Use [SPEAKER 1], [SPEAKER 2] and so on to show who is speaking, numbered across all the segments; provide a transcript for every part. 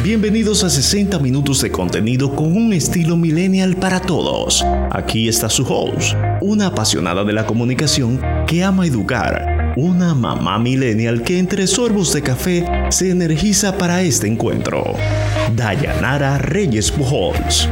[SPEAKER 1] Bienvenidos a 60 minutos de contenido con un estilo millennial para todos. Aquí está su host, una apasionada de la comunicación que ama educar, una mamá millennial que entre sorbos de café se energiza para este encuentro. Dayanara Reyes Pujols.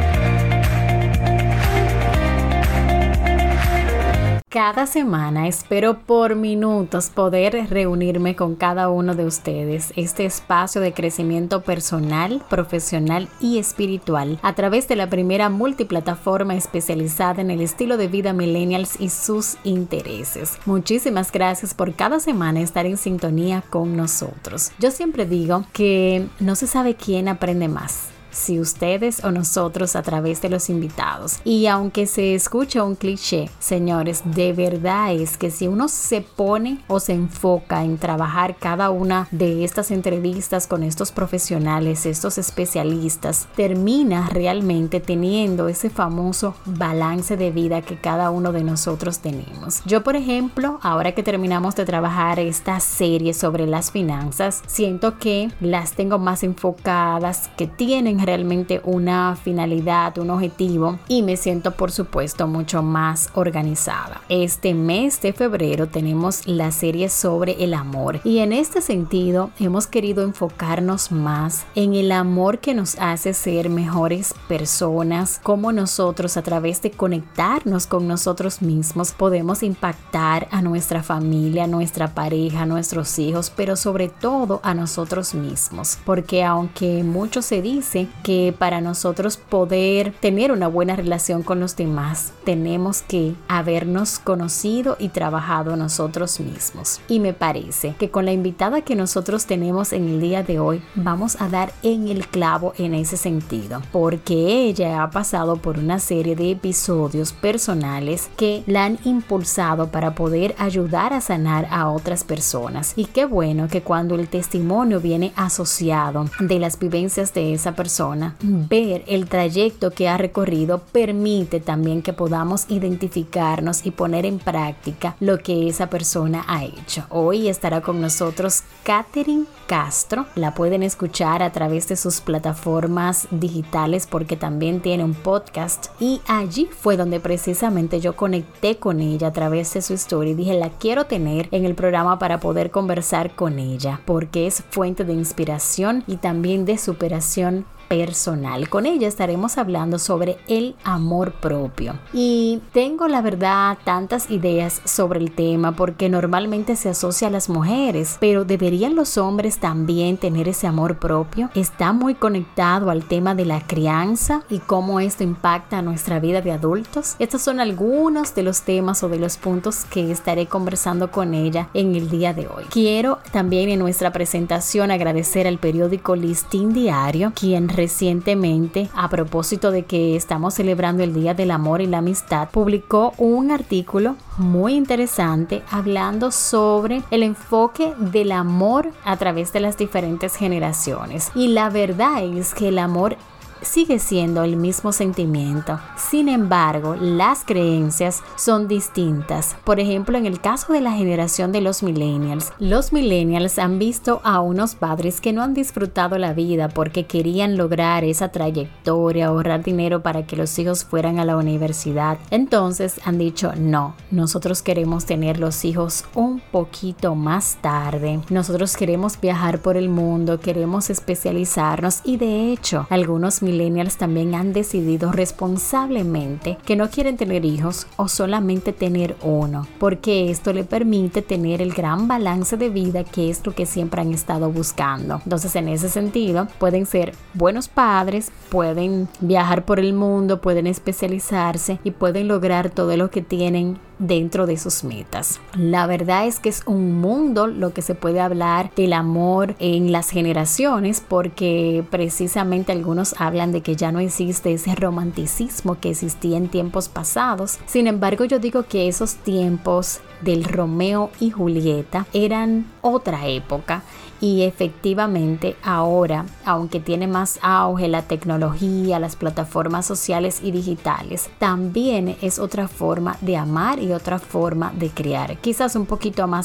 [SPEAKER 2] Cada semana espero por minutos poder reunirme con cada uno de ustedes, este espacio de crecimiento personal, profesional y espiritual a través de la primera multiplataforma especializada en el estilo de vida millennials y sus intereses. Muchísimas gracias por cada semana estar en sintonía con nosotros. Yo siempre digo que no se sabe quién aprende más, si ustedes o nosotros a través de los invitados. Y aunque se escucha un cliché, señores, de verdad es que si uno se pone o se enfoca en trabajar cada una de estas entrevistas con estos profesionales, estos especialistas, termina realmente teniendo ese famoso balance de vida que cada uno de nosotros tenemos. Yo, por ejemplo, ahora que terminamos de trabajar esta serie sobre las finanzas, siento que las tengo más enfocadas, que tienen realmente una finalidad, un objetivo, y me siento por supuesto mucho más organizada. Este mes de febrero tenemos la serie sobre el amor y en este sentido hemos querido enfocarnos más en el amor que nos hace ser mejores personas, cómo nosotros a través de conectarnos con nosotros mismos podemos impactar a nuestra familia, a nuestra pareja, a nuestros hijos, pero sobre todo a nosotros mismos, porque aunque mucho se dice que para nosotros poder tener una buena relación con los demás, tenemos que habernos conocido y trabajado nosotros mismos. Y me parece que con la invitada que nosotros tenemos en el día de hoy, vamos a dar en el clavo en ese sentido, porque ella ha pasado por una serie de episodios personales que la han impulsado para poder ayudar a sanar a otras personas. Y qué bueno que cuando el testimonio viene asociado de las vivencias de esa persona, ver el trayecto que ha recorrido permite también que podamos identificarnos y poner en práctica lo que esa persona ha hecho. Hoy estará con nosotros Catherine Castro. La pueden escuchar a través de sus plataformas digitales porque también tiene un podcast, y allí fue donde precisamente yo conecté con ella a través de su historia y dije, la quiero tener en el programa para poder conversar con ella porque es fuente de inspiración y también de superación personal. Con ella estaremos hablando sobre el amor propio. Y tengo la verdad tantas ideas sobre el tema porque normalmente se asocia a las mujeres, pero ¿deberían los hombres también tener ese amor propio? Está muy conectado al tema de la crianza y cómo esto impacta a nuestra vida de adultos. Estos son algunos de los temas o de los puntos que estaré conversando con ella en el día de hoy. Quiero también en nuestra presentación agradecer al periódico Listín Diario, quien recientemente, a propósito de que estamos celebrando el Día del Amor y la Amistad, publicó un artículo muy interesante hablando sobre el enfoque del amor a través de las diferentes generaciones. Y la verdad es que el amor sigue siendo el mismo sentimiento. Sin embargo, las creencias son distintas. Por ejemplo, en el caso de la generación de los millennials han visto a unos padres que no han disfrutado la vida porque querían lograr esa trayectoria, ahorrar dinero para que los hijos fueran a la universidad. Entonces han dicho, no, nosotros queremos tener los hijos un poquito más tarde. Nosotros queremos viajar por el mundo, queremos especializarnos, y de hecho, algunos millennials también han decidido responsablemente que no quieren tener hijos o solamente tener uno, porque esto le permite tener el gran balance de vida que es lo que siempre han estado buscando. Entonces, en ese sentido, pueden ser buenos padres, pueden viajar por el mundo, pueden especializarse y pueden lograr todo lo que tienen dentro de sus metas. La verdad es que es un mundo lo que se puede hablar del amor en las generaciones, porque precisamente algunos hablan de que ya no existe ese romanticismo que existía en tiempos pasados. Sin embargo, yo digo que esos tiempos del Romeo y Julieta eran otra época. Y efectivamente ahora, aunque tiene más auge la tecnología, las plataformas sociales y digitales, también es otra forma de amar y otra forma de criar, quizás un poquito más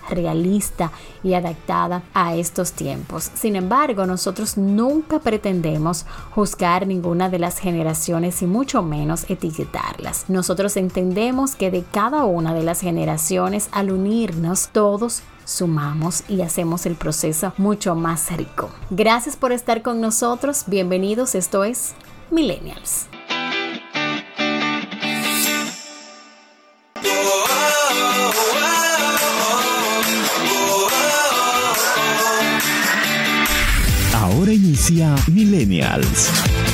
[SPEAKER 2] realista y adaptada a estos tiempos. Sin embargo, nosotros nunca pretendemos juzgar ninguna de las generaciones y mucho menos etiquetarlas. Nosotros entendemos que de cada una de las generaciones, al unirnos, todos sumamos y hacemos el proceso mucho más rico. Gracias por estar con nosotros. Bienvenidos. Esto es Millennials.
[SPEAKER 1] Ahora inicia Millennials.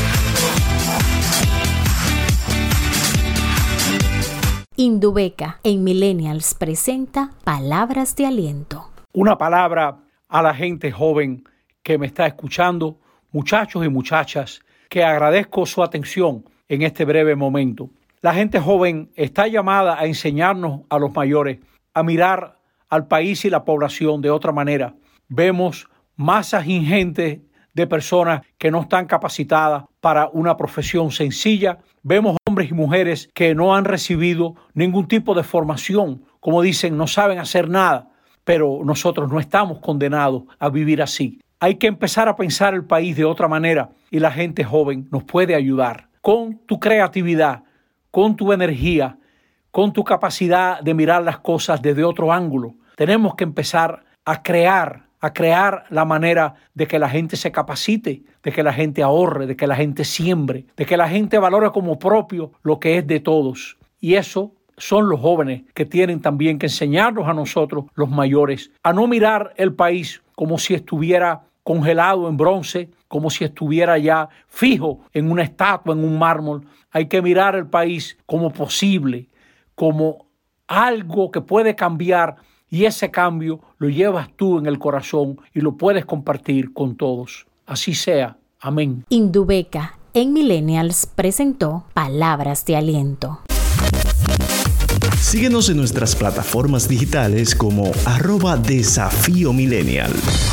[SPEAKER 2] Indubeca en Millennials presenta Palabras de Aliento.
[SPEAKER 3] Una palabra a la gente joven que me está escuchando, muchachos y muchachas, que agradezco su atención en este breve momento. La gente joven está llamada a enseñarnos a los mayores a mirar al país y la población de otra manera. Vemos masas ingentes de personas que no están capacitadas para una profesión sencilla. Vemos hombres y mujeres que no han recibido ningún tipo de formación. Como dicen, no saben hacer nada, pero nosotros no estamos condenados a vivir así. Hay que empezar a pensar el país de otra manera y la gente joven nos puede ayudar con tu creatividad, con tu energía, con tu capacidad de mirar las cosas desde otro ángulo. Tenemos que empezar a crear la manera de que la gente se capacite, de que la gente ahorre, de que la gente siembre, de que la gente valore como propio lo que es de todos. Y eso son los jóvenes que tienen también que enseñarnos a nosotros, los mayores, a no mirar el país como si estuviera congelado en bronce, como si estuviera ya fijo en una estatua, en un mármol. Hay que mirar el país como posible, como algo que puede cambiar. Y ese cambio lo llevas tú en el corazón y lo puedes compartir con todos. Así sea. Amén.
[SPEAKER 2] Indubeca en Millennials presentó Palabras de Aliento.
[SPEAKER 1] Síguenos en nuestras plataformas digitales como @desafiomillennial.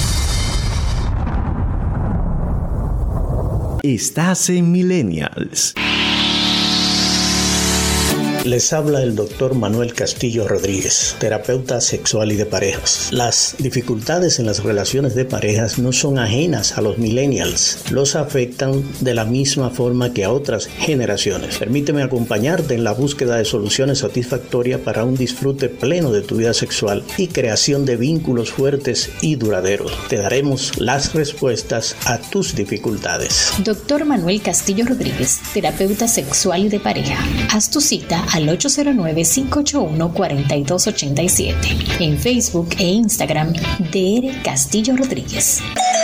[SPEAKER 1] Estás en Millennials.
[SPEAKER 4] Les habla el Dr. Manuel Castillo Rodríguez, terapeuta sexual y de parejas. Las dificultades en las relaciones de parejas no son ajenas a los millennials. Los afectan de la misma forma que a otras generaciones. Permíteme acompañarte en la búsqueda de soluciones satisfactorias para un disfrute pleno de tu vida sexual y creación de vínculos fuertes y duraderos. Te daremos las respuestas a tus dificultades.
[SPEAKER 2] Dr. Manuel Castillo Rodríguez, terapeuta sexual y de pareja. Haz tu cita al 809-581-4287. En Facebook e Instagram, Dr. Castillo Rodríguez.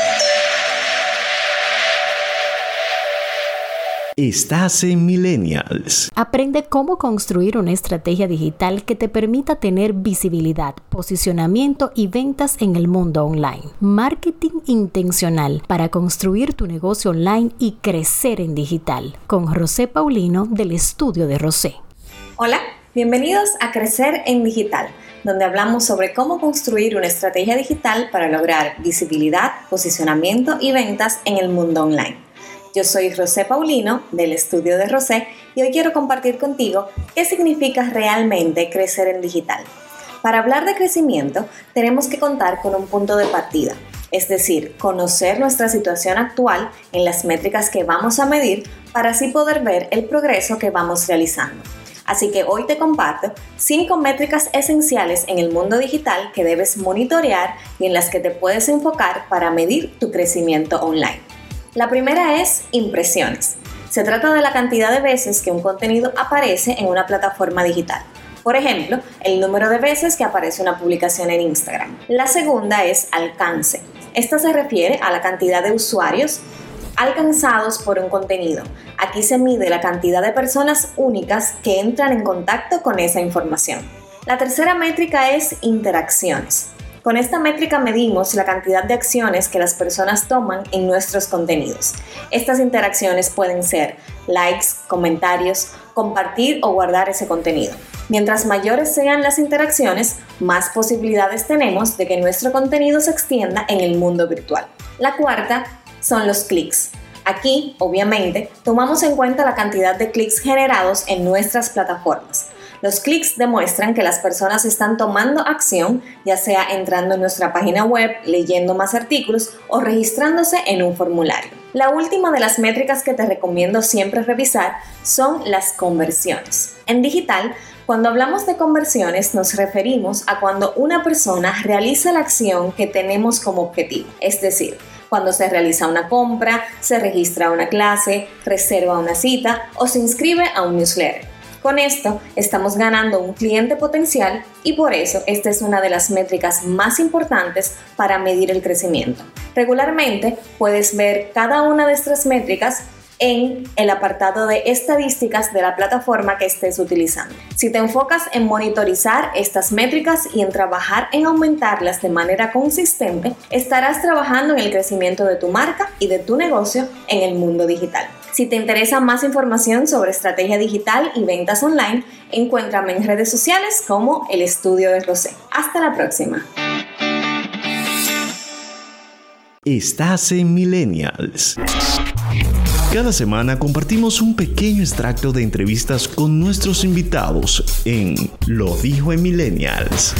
[SPEAKER 1] Estás en Millennials.
[SPEAKER 2] Aprende cómo construir una estrategia digital que te permita tener visibilidad, posicionamiento y ventas en el mundo online. Marketing intencional para construir tu negocio online y crecer en digital. Con Rosé Paulino del Estudio de Rosé.
[SPEAKER 5] Hola, bienvenidos a Crecer en Digital, donde hablamos sobre cómo construir una estrategia digital para lograr visibilidad, posicionamiento y ventas en el mundo online. Yo soy Rosé Paulino del Estudio de Rosé y hoy quiero compartir contigo qué significa realmente crecer en digital. Para hablar de crecimiento, tenemos que contar con un punto de partida, es decir, conocer nuestra situación actual en las métricas que vamos a medir para así poder ver el progreso que vamos realizando. Así que hoy te comparto 5 métricas esenciales en el mundo digital que debes monitorear y en las que te puedes enfocar para medir tu crecimiento online. La primera es impresiones. Se trata de la cantidad de veces que un contenido aparece en una plataforma digital. Por ejemplo, el número de veces que aparece una publicación en Instagram. La segunda es alcance. Esta se refiere a la cantidad de usuarios alcanzados por un contenido. Aquí se mide la cantidad de personas únicas que entran en contacto con esa información. La tercera métrica es interacciones. Con esta métrica medimos la cantidad de acciones que las personas toman en nuestros contenidos. Estas interacciones pueden ser likes, comentarios, compartir o guardar ese contenido. Mientras mayores sean las interacciones, más posibilidades tenemos de que nuestro contenido se extienda en el mundo virtual. La cuarta son los clics. Aquí, obviamente, tomamos en cuenta la cantidad de clics generados en nuestras plataformas. Los clics demuestran que las personas están tomando acción, ya sea entrando en nuestra página web, leyendo más artículos o registrándose en un formulario. La última de las métricas que te recomiendo siempre revisar son las conversiones. En digital, cuando hablamos de conversiones nos referimos a cuando una persona realiza la acción que tenemos como objetivo, es decir, cuando se realiza una compra, se registra una clase, reserva una cita o se inscribe a un newsletter. Con esto estamos ganando un cliente potencial y por eso esta es una de las métricas más importantes para medir el crecimiento. Regularmente puedes ver cada una de estas métricas en el apartado de estadísticas de la plataforma que estés utilizando. Si te enfocas en monitorizar estas métricas y en trabajar en aumentarlas de manera consistente, estarás trabajando en el crecimiento de tu marca y de tu negocio en el mundo digital. Si te interesa más información sobre estrategia digital y ventas online, encuéntrame en redes sociales como El Estudio de Rosé. Hasta la próxima.
[SPEAKER 1] Estás en Millennials. Cada semana compartimos un pequeño extracto de entrevistas con nuestros invitados en Lo Dijo en Millennials.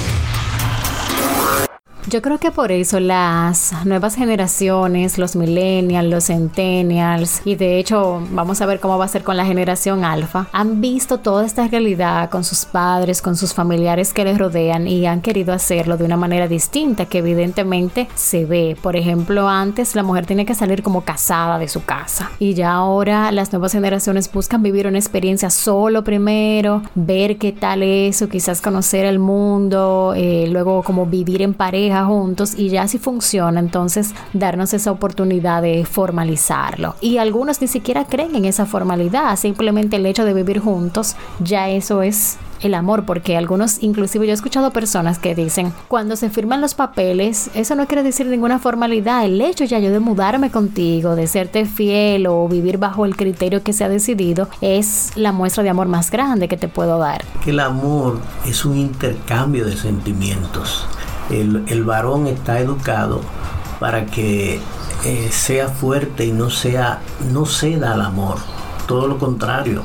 [SPEAKER 2] Yo creo que por eso las nuevas generaciones, los millennials, los centennials y de hecho vamos a ver cómo va a ser con la generación alfa, han visto toda esta realidad con sus padres, con sus familiares que les rodean y han querido hacerlo de una manera distinta que evidentemente se ve. Por ejemplo, antes la mujer tenía que salir como casada de su casa y ya ahora las nuevas generaciones buscan vivir una experiencia solo primero, ver qué tal eso, quizás conocer el mundo, luego como vivir en pareja juntos y ya si funciona, entonces darnos esa oportunidad de formalizarlo. Y algunos ni siquiera creen en esa formalidad, simplemente el hecho de vivir juntos, ya eso es el amor, porque algunos, inclusive yo he escuchado personas que dicen, cuando se firman los papeles, eso no quiere decir ninguna formalidad, el hecho ya yo de mudarme contigo, de serte fiel o vivir bajo el criterio que se ha decidido, es la muestra de amor más grande que te puedo dar.
[SPEAKER 4] Que el amor es un intercambio de sentimientos. El varón está educado para que sea fuerte y no ceda al amor. Todo lo contrario,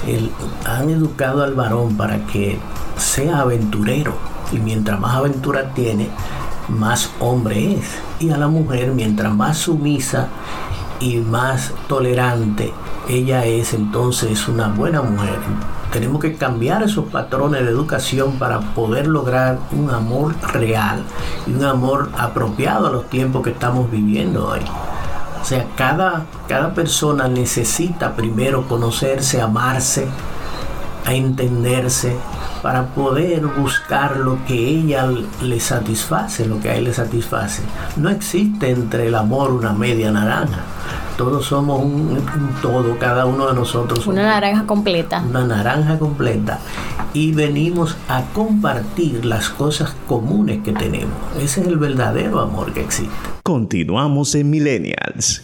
[SPEAKER 4] han educado al varón para que sea aventurero y mientras más aventura tiene, más hombre es. Y a la mujer, mientras más sumisa y más tolerante ella es, entonces es una buena mujer. Tenemos que cambiar esos patrones de educación para poder lograr un amor real y un amor apropiado a los tiempos que estamos viviendo hoy. O sea, cada persona necesita primero conocerse, amarse, a entenderse, para poder buscar lo que ella le satisface, lo que a él le satisface. No existe entre el amor una media naranja. Todos somos un todo, cada uno de nosotros.
[SPEAKER 2] Una naranja completa.
[SPEAKER 4] Una naranja completa. Y venimos a compartir las cosas comunes que tenemos. Ese es el verdadero amor que existe.
[SPEAKER 1] Continuamos en Millennials.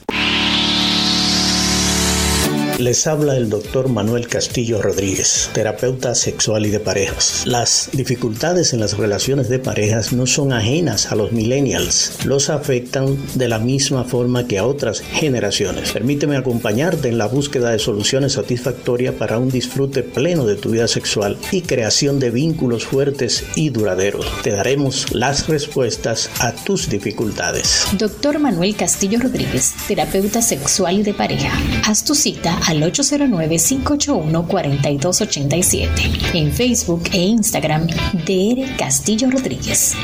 [SPEAKER 4] Les habla el doctor Manuel Castillo Rodríguez, terapeuta sexual y de parejas. Las dificultades en las relaciones de parejas no son ajenas a los millennials. Los afectan de la misma forma que a otras generaciones. Permíteme acompañarte en la búsqueda de soluciones satisfactorias para un disfrute pleno de tu vida sexual y creación de vínculos fuertes y duraderos. Te daremos las respuestas a tus dificultades.
[SPEAKER 2] Doctor Manuel Castillo Rodríguez, terapeuta sexual y de pareja. Haz tu cita al 809-581-4287. En Facebook e Instagram, DR Castillo Rodríguez.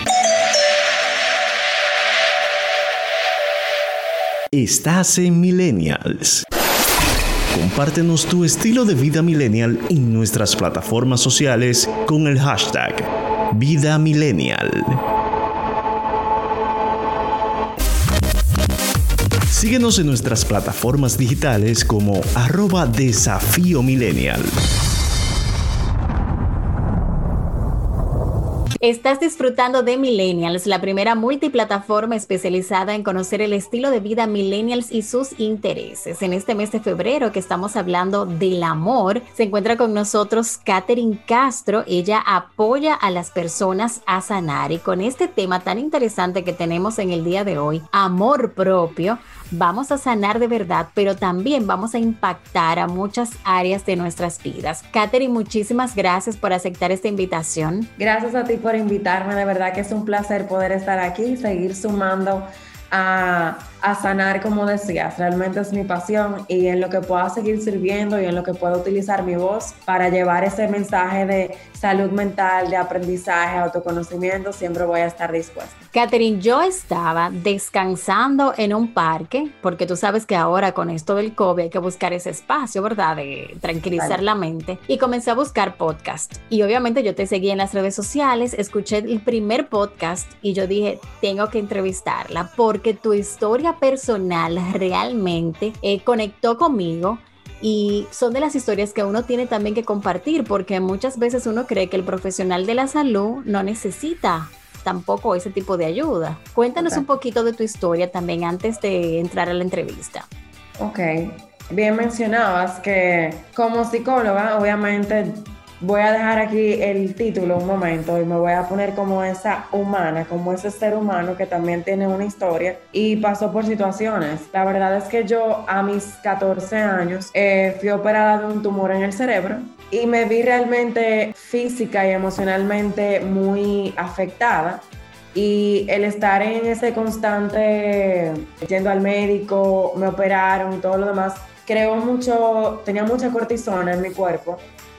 [SPEAKER 1] Estás en Millennials. Compártenos tu estilo de vida millennial en nuestras plataformas sociales con el hashtag Vida Millennial. Síguenos en nuestras plataformas digitales como @DesafíoMillennial.
[SPEAKER 2] Estás disfrutando de Millennials, la primera multiplataforma especializada en conocer el estilo de vida millennials y sus intereses. En este mes de febrero que estamos hablando del amor, se encuentra con nosotros Catherine Castro. Ella apoya a las personas a sanar y con este tema tan interesante que tenemos en el día de hoy, amor propio, vamos a sanar de verdad, pero también vamos a impactar a muchas áreas de nuestras vidas. Katherine, muchísimas gracias por aceptar esta invitación.
[SPEAKER 6] Gracias a ti por invitarme, de verdad que es un placer poder estar aquí y seguir sumando a sanar, como decías. Realmente es mi pasión y en lo que pueda seguir sirviendo y en lo que pueda utilizar mi voz para llevar ese mensaje de salud mental, de aprendizaje, autoconocimiento, siempre voy a estar dispuesta.
[SPEAKER 2] Katherine, yo estaba descansando en un parque, porque tú sabes que ahora con esto del COVID hay que buscar ese espacio, ¿verdad? De tranquilizar la mente. Y comencé a buscar podcast. Y obviamente yo te seguí en las redes sociales, escuché el primer podcast y yo dije, tengo que entrevistarla porque tu historia personal realmente conectó conmigo. Y son de las historias que uno tiene también que compartir, porque muchas veces uno cree que el profesional de la salud no necesita tampoco ese tipo de ayuda. Cuéntanos un poquito de tu historia también antes de entrar a la entrevista.
[SPEAKER 6] Ok, bien mencionabas que como psicóloga, obviamente voy a dejar aquí el título un momento y me voy a poner como esa humana, como ese ser humano que también tiene una historia y pasó por situaciones. La verdad es que yo a mis 14 años fui operada de un tumor en el cerebro y me vi realmente física y emocionalmente muy afectada. Y el estar en ese constante yendo al médico, me operaron y todo lo demás, tenía mucha cortisona en mi cuerpo.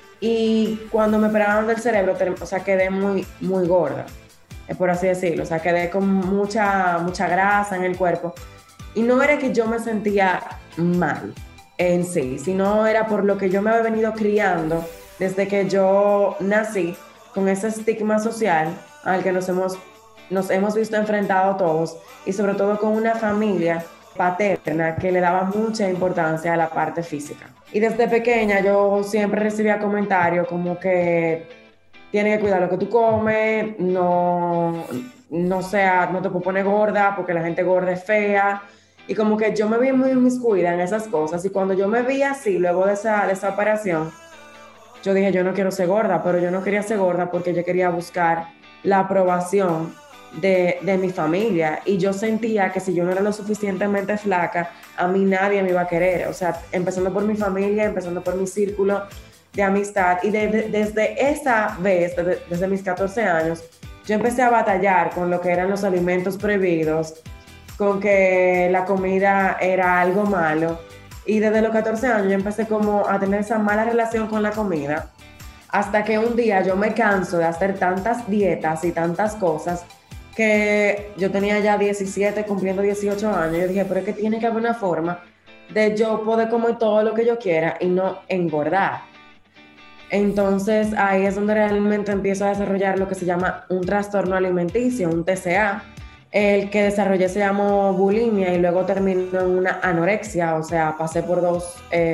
[SPEAKER 6] Y cuando me operaron del cerebro, o sea, quedé muy, muy gorda, por así decirlo. O sea, quedé con mucha grasa en el cuerpo. Y no era que yo me sentía mal en sí, sino era por lo que yo me había venido criando desde que yo nací, con ese estigma social al que nos hemos visto enfrentados todos, y sobre todo con una familia paterna que le daba mucha importancia a la parte física. Y desde pequeña yo siempre recibía comentarios como que tienes que cuidar lo que tú comes, no te puedes poner gorda porque la gente gorda es fea. Y como que yo me vi muy inmiscuida en esas cosas. Y cuando yo me vi así, luego de esa operación, yo dije, yo no quiero ser gorda, pero yo no quería ser gorda porque yo quería buscar la aprobación de mi familia, y yo sentía que si yo no era lo suficientemente flaca, a mí nadie me iba a querer. O sea, empezando por mi familia, empezando por mi círculo de amistad, y desde esa vez, desde mis 14 años, yo empecé a batallar con lo que eran los alimentos prohibidos, con que la comida era algo malo, y desde los 14 años yo empecé como a tener esa mala relación con la comida, hasta que un día yo me canso de hacer tantas dietas y tantas cosas, que yo tenía ya 17, cumpliendo 18 años, yo dije, pero es que tiene que haber una forma de yo poder comer todo lo que yo quiera y no engordar. Entonces ahí es donde realmente empiezo a desarrollar lo que se llama un trastorno alimenticio, un TCA. El que desarrollé se llamó bulimia y luego terminó en una anorexia, o sea, pasé por dos,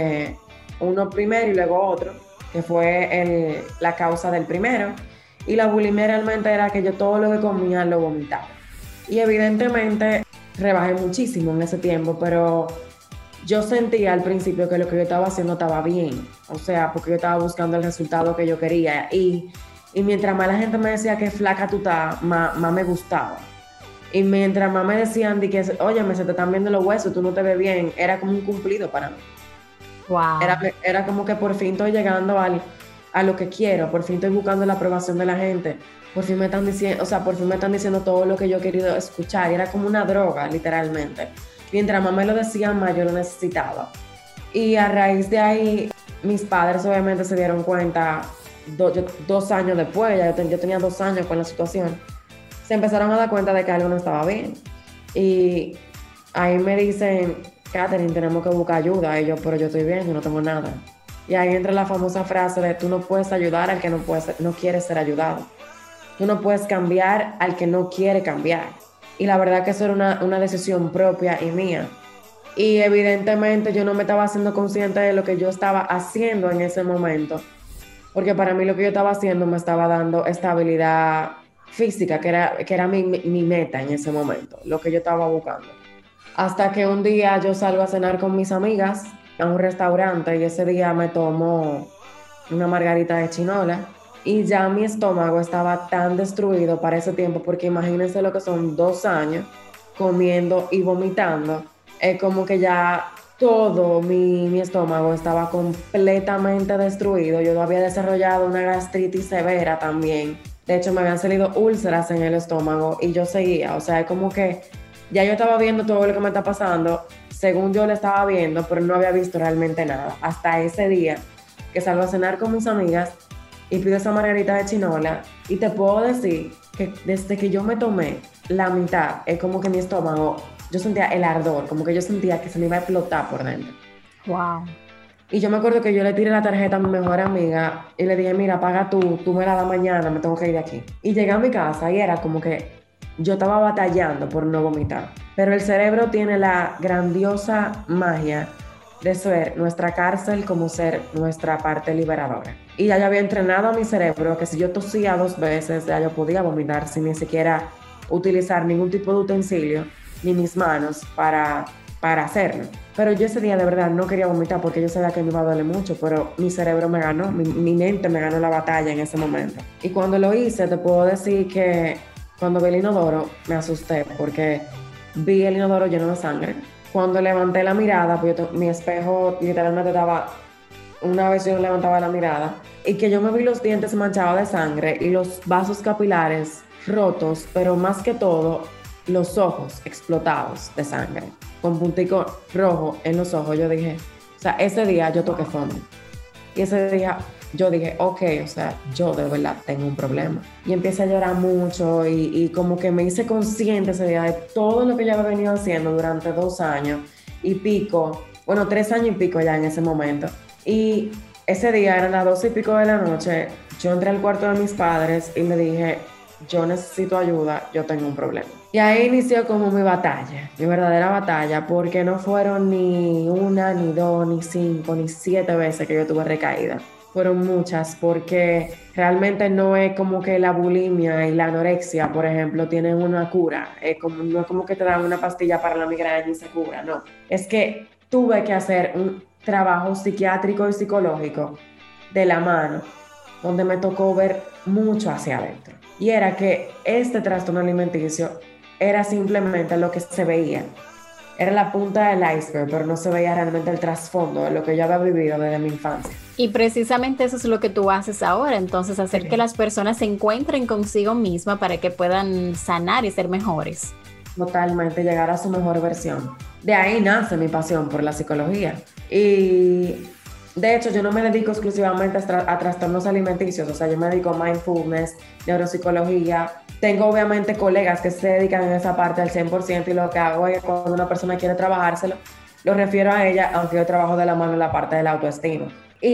[SPEAKER 6] uno primero y luego otro, que fue la causa del primero. Y la bulimia realmente era que yo todo lo que comía lo vomitaba. Y evidentemente rebajé muchísimo en ese tiempo, pero yo sentía al principio que lo que yo estaba haciendo estaba bien. O sea, porque yo estaba buscando el resultado que yo quería. Y mientras más la gente me decía que flaca tú estás, más me gustaba. Y mientras más me decían de que, oye, se te están viendo los huesos, tú no te ves bien, era como un cumplido para mí.
[SPEAKER 2] Wow.
[SPEAKER 6] Era como que por fin estoy llegando a lo que quiero, por fin estoy buscando la aprobación de la gente, por fin me están diciendo todo lo que yo he querido escuchar, y era como una droga, literalmente. Mientras más me lo decían, más yo lo necesitaba. Y a raíz de ahí, mis padres obviamente se dieron cuenta, 2 años después, yo tenía 2 años con la situación, se empezaron a dar cuenta de que algo no estaba bien. Y ahí me dicen, Katherine, tenemos que buscar ayuda. Y yo, pero yo estoy bien, yo no tengo nada. Y ahí entra la famosa frase de tú no puedes ayudar al que no quiere ser ayudado. Tú no puedes cambiar al que no quiere cambiar. Y la verdad que eso era una decisión propia y mía. Y evidentemente yo no me estaba haciendo consciente de lo que yo estaba haciendo en ese momento. Porque para mí lo que yo estaba haciendo me estaba dando estabilidad física, que era mi meta en ese momento, lo que yo estaba buscando. Hasta que un día yo salgo a cenar con mis amigas a un restaurante, y ese día me tomo una margarita de chinola, y ya mi estómago estaba tan destruido para ese tiempo, porque imagínense lo que son 2 años comiendo y vomitando es como que ya todo mi estómago estaba completamente destruido. Yo había desarrollado una gastritis severa también. De hecho, me habían salido úlceras en el estómago y yo seguía. O sea, es como que ya yo estaba viendo todo lo que me está pasando, según yo lo estaba viendo, pero no había visto realmente nada. Hasta ese día que salgo a cenar con mis amigas y pido esa margarita de chinola. Y te puedo decir que desde que yo me tomé la mitad, es como que mi estómago, yo sentía el ardor, como que yo sentía que se me iba a explotar por dentro.
[SPEAKER 2] Wow.
[SPEAKER 6] Y yo me acuerdo que yo le tiré la tarjeta a mi mejor amiga y le dije, mira, paga tú me la das mañana, me tengo que ir de aquí. Y llegué a mi casa y era como que yo estaba batallando por no vomitar. Pero el cerebro tiene la grandiosa magia de ser nuestra cárcel como ser nuestra parte liberadora. Y ya yo había entrenado a mi cerebro que si yo tosía 2 veces, ya yo podía vomitar sin ni siquiera utilizar ningún tipo de utensilio ni mis manos para hacerlo. Pero yo ese día de verdad no quería vomitar porque yo sabía que me iba a doler mucho, pero mi cerebro me ganó, mi mente me ganó la batalla en ese momento. Y cuando lo hice, te puedo decir que cuando vi el inodoro me asusté porque vi el inodoro lleno de sangre. Cuando levanté la mirada, pues mi espejo literalmente estaba, una vez yo levantaba la mirada, y que yo me vi los dientes manchados de sangre y los vasos capilares rotos, pero más que todo, los ojos explotados de sangre, con puntico rojo en los ojos. Yo dije, o sea, ese día yo toqué fondo. Y ese día yo dije, ok, o sea, yo de verdad tengo un problema. Y empecé a llorar mucho y como que me hice consciente ese día de todo lo que yo había venido haciendo durante 2 años y pico, bueno, 3 años y pico ya en ese momento. Y ese día eran las 12 y pico de la noche, yo entré al cuarto de mis padres y le dije, yo necesito ayuda, yo tengo un problema. Y ahí inició como mi batalla, mi verdadera batalla, porque no fueron ni 1, ni 2, ni 5, ni 7 veces que yo tuve recaída. Fueron muchas, porque realmente no es como que la bulimia y la anorexia, por ejemplo, tienen una cura. No es como que te dan una pastilla para la migraña y se cura, no. Es que tuve que hacer un trabajo psiquiátrico y psicológico de la mano, donde me tocó ver mucho hacia adentro. Y era que este trastorno alimenticio era simplemente lo que se veía. Era la punta del iceberg, pero no se veía realmente el trasfondo de lo que yo había vivido desde mi infancia.
[SPEAKER 2] Y precisamente eso es lo que tú haces ahora, entonces hacer que las personas se encuentren consigo mismas para que puedan sanar y ser mejores.
[SPEAKER 6] Totalmente, llegar a su mejor versión. De ahí nace mi pasión por la psicología. Y de hecho, yo no me dedico exclusivamente a trastornos alimenticios, o sea, yo me dedico a mindfulness, neuropsicología. Tengo obviamente colegas que se dedican en esa parte al 100% y lo que hago es cuando una persona quiere trabajárselo, lo refiero a ella, aunque yo trabajo de la mano en la parte de la autoestima.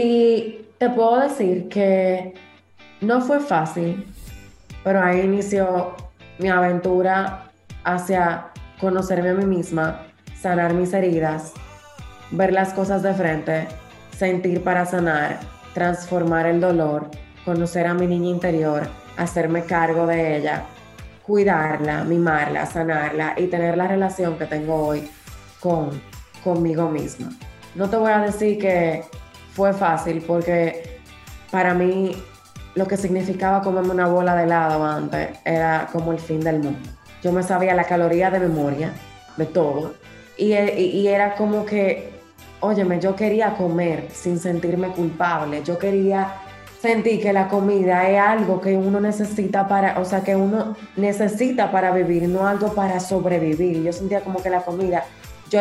[SPEAKER 6] Y te puedo decir que no fue fácil, pero ahí inició mi aventura hacia conocerme a mí misma, sanar mis heridas, ver las cosas de frente, sentir para sanar, transformar el dolor, conocer a mi niña interior, hacerme cargo de ella, cuidarla, mimarla, sanarla y tener la relación que tengo hoy conmigo misma. No te voy a decir que fue fácil porque para mí lo que significaba comerme una bola de helado antes era como el fin del mundo. Yo me sabía la caloría de memoria, de todo, y era como que, óyeme, yo quería comer sin sentirme culpable, yo quería sentir que la comida es algo que uno necesita que uno necesita para vivir, no algo para sobrevivir. Yo sentía como que la comida, yo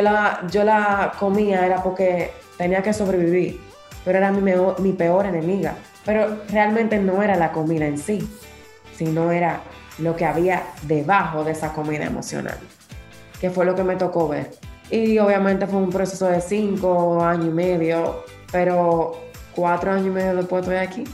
[SPEAKER 6] la comía era porque tenía que sobrevivir, pero era mi peor enemiga. Pero realmente no era la comida en sí, sino era lo que había debajo de esa comida emocional, que fue lo que me tocó ver. Y obviamente fue un proceso de 5 años y medio, pero 4 años y medio después estoy aquí.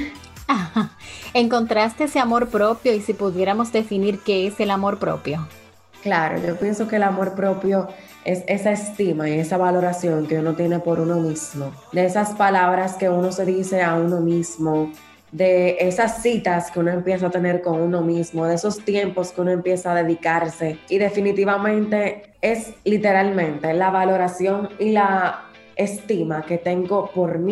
[SPEAKER 2] Ajá. ¿Encontraste ese amor propio? Y si pudiéramos definir qué es el amor propio.
[SPEAKER 6] Claro, yo pienso que el amor propio es esa estima y esa valoración que uno tiene por uno mismo, de esas palabras que uno se dice a uno mismo, de esas citas que uno empieza a tener con uno mismo, de esos tiempos que uno empieza a dedicarse. Y definitivamente es literalmente la valoración y la estima que tengo por mí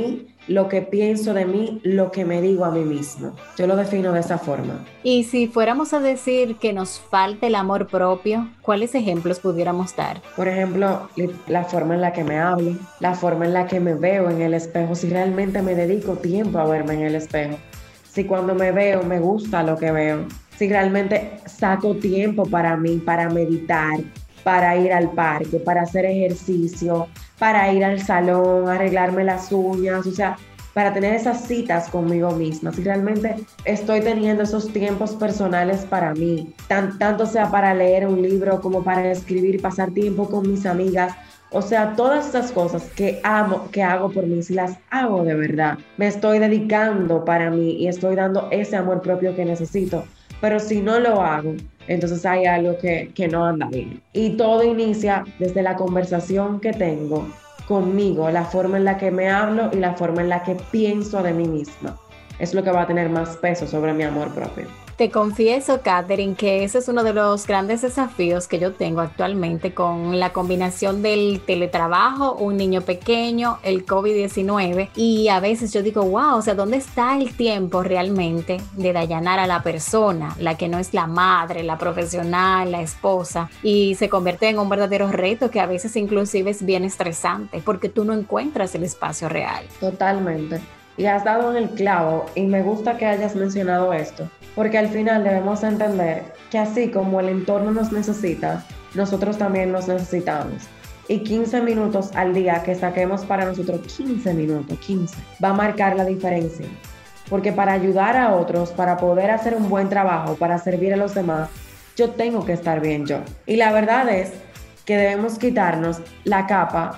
[SPEAKER 6] lo que pienso de mí, lo que me digo a mí mismo. Yo lo defino de esa forma.
[SPEAKER 2] Y si fuéramos a decir que nos falta el amor propio, ¿cuáles ejemplos pudiéramos dar?
[SPEAKER 6] Por ejemplo, la forma en la que me hablo, la forma en la que me veo en el espejo, si realmente me dedico tiempo a verme en el espejo, si cuando me veo me gusta lo que veo, si realmente saco tiempo para mí, para meditar, para ir al parque, para hacer ejercicio, para ir al salón, arreglarme las uñas, o sea, para tener esas citas conmigo misma, si realmente estoy teniendo esos tiempos personales para mí, tanto sea para leer un libro como para escribir, pasar tiempo con mis amigas, o sea, todas esas cosas que amo, que hago por mí, si las hago de verdad, me estoy dedicando para mí y estoy dando ese amor propio que necesito. Pero si no lo hago, entonces hay algo que no anda bien. Y todo inicia desde la conversación que tengo conmigo, la forma en la que me hablo y la forma en la que pienso de mí misma. Es lo que va a tener más peso sobre mi amor propio.
[SPEAKER 2] Te confieso, Katherine, que ese es uno de los grandes desafíos que yo tengo actualmente con la combinación del teletrabajo, un niño pequeño, el COVID-19 y a veces yo digo, wow, o sea, ¿dónde está el tiempo realmente de dayanar a la persona, la que no es la madre, la profesional, la esposa? Y se convierte en un verdadero reto que a veces inclusive es bien estresante porque tú no encuentras el espacio real.
[SPEAKER 6] Totalmente. Y has dado en el clavo y me gusta que hayas mencionado esto, porque al final debemos entender que así como el entorno nos necesita, nosotros también nos necesitamos. Y 15 minutos al día que saquemos para nosotros, 15 minutos, 15, va a marcar la diferencia. Porque para ayudar a otros, para poder hacer un buen trabajo, para servir a los demás, yo tengo que estar bien yo. Y la verdad es que debemos quitarnos la capa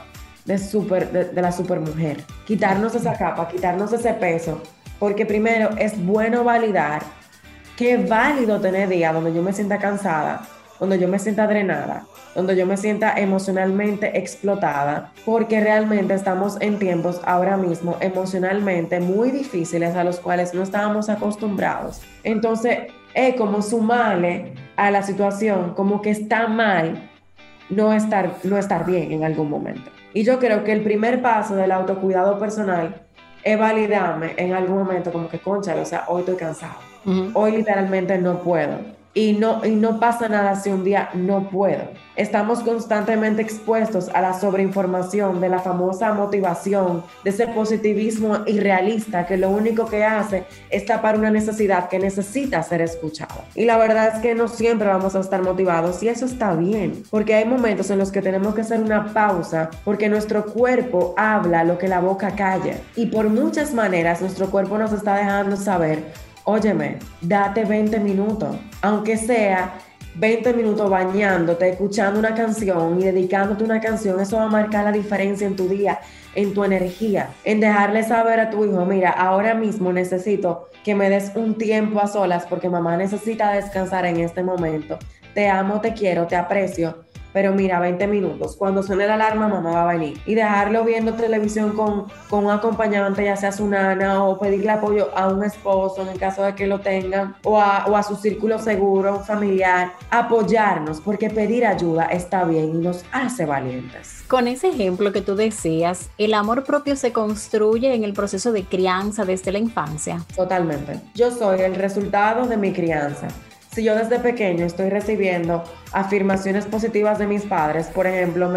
[SPEAKER 6] de la supermujer, quitarnos esa capa, quitarnos ese peso, porque primero es bueno validar que es válido tener días donde yo me sienta cansada, donde yo me sienta drenada, donde yo me sienta emocionalmente explotada, porque realmente estamos en tiempos ahora mismo emocionalmente muy difíciles a los cuales no estábamos acostumbrados. Entonces, es como sumarle a la situación como que está mal no estar bien en algún momento. Y yo creo que el primer paso del autocuidado personal es validarme en algún momento como que, cónchale, o sea, hoy estoy cansado. Hoy literalmente no puedo. Y no pasa nada si un día no puedo. Estamos constantemente expuestos a la sobreinformación, de la famosa motivación, de ese positivismo irrealista que lo único que hace es tapar una necesidad que necesita ser escuchada. Y la verdad es que no siempre vamos a estar motivados y eso está bien, porque hay momentos en los que tenemos que hacer una pausa porque nuestro cuerpo habla lo que la boca calla. Y por muchas maneras nuestro cuerpo nos está dejando saber: óyeme, date 20 minutos, aunque sea 20 minutos bañándote, escuchando una canción y dedicándote una canción. Eso va a marcar la diferencia en tu día, en tu energía, en dejarle saber a tu hijo: mira, ahora mismo necesito que me des un tiempo a solas porque mamá necesita descansar en este momento. Te amo, te quiero, te aprecio, pero mira, 20 minutos. Cuando suene la alarma, mamá va a venir. Y dejarlo viendo televisión con un acompañante, ya sea su nana, o pedirle apoyo a un esposo en el caso de que lo tengan, o a su círculo seguro, un familiar. Apoyarnos, porque pedir ayuda está bien y nos hace valientes.
[SPEAKER 2] Con ese ejemplo que tú decías, ¿el amor propio se construye en el proceso de crianza desde la infancia?
[SPEAKER 6] Totalmente. Yo soy el resultado de mi crianza. Si yo desde pequeño estoy recibiendo afirmaciones positivas de mis padres, por ejemplo,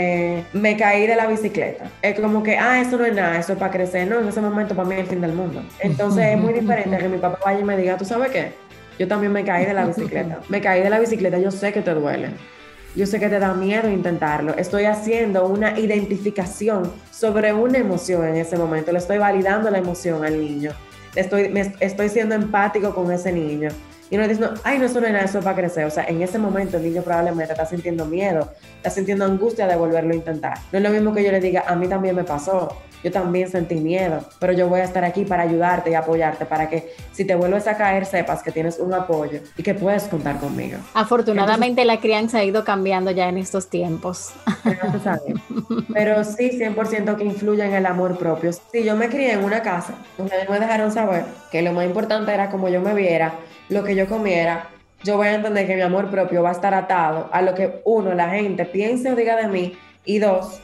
[SPEAKER 6] me caí de la bicicleta, es como que, eso no es nada, eso es para crecer. No, en ese momento para mí es el fin del mundo. Entonces es muy diferente a que mi papá vaya y me diga: ¿tú sabes qué? Yo también me caí de la bicicleta. Me caí de la bicicleta, yo sé que te duele. Yo sé que te da miedo intentarlo. Estoy haciendo una identificación sobre una emoción en ese momento. Le estoy validando la emoción al niño. Estoy siendo empático con ese niño. Y uno dice: no, eso no es nada, eso es para crecer. O sea, en ese momento el niño probablemente está sintiendo miedo, está sintiendo angustia de volverlo a intentar. No es lo mismo que yo le diga: a mí también me pasó, yo también sentí miedo, pero yo voy a estar aquí para ayudarte y apoyarte, para que si te vuelves a caer sepas que tienes un apoyo y que puedes contar conmigo.
[SPEAKER 2] Afortunadamente la crianza ha ido cambiando ya en estos tiempos.
[SPEAKER 6] Gracias a Dios. Pero sí, 100% que influye en el amor propio. Si yo me crié en una casa donde me dejaron saber que lo más importante era cómo yo me viera, lo que yo comiera, yo voy a entender que mi amor propio va a estar atado a lo que la gente piense o diga de mí Y dos,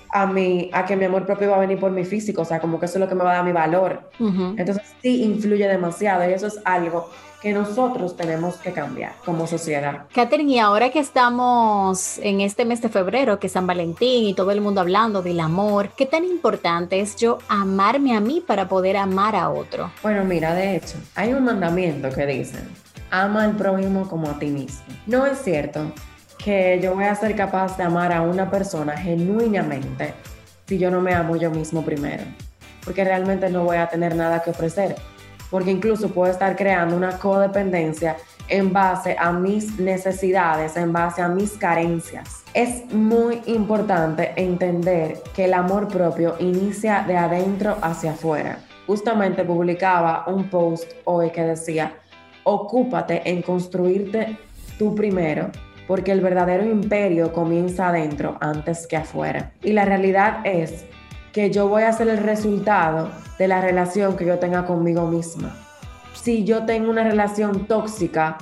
[SPEAKER 6] a que mi amor propio va a venir por mi físico, o sea, como que eso es lo que me va a dar mi valor. Entonces sí influye demasiado y eso es algo que nosotros tenemos que cambiar como sociedad.
[SPEAKER 2] Catherine, y ahora que estamos en este mes de febrero, que es San Valentín y todo el mundo hablando del amor, ¿qué tan importante es yo amarme a mí para poder amar a otro?
[SPEAKER 6] Bueno, mira, de hecho, hay un mandamiento que dice, ama al prójimo como a ti mismo. No es cierto que yo voy a ser capaz de amar a una persona genuinamente si yo no me amo yo mismo primero, porque realmente no voy a tener nada que ofrecer. Porque incluso puedo estar creando una codependencia en base a mis necesidades, en base a mis carencias. Es muy importante entender que el amor propio inicia de adentro hacia afuera. Justamente publicaba un post hoy que decía, ocúpate en construirte tú primero, porque el verdadero imperio comienza adentro antes que afuera. Y la realidad es que yo voy a ser el resultado de la relación que yo tenga conmigo misma. Si yo tengo una relación tóxica,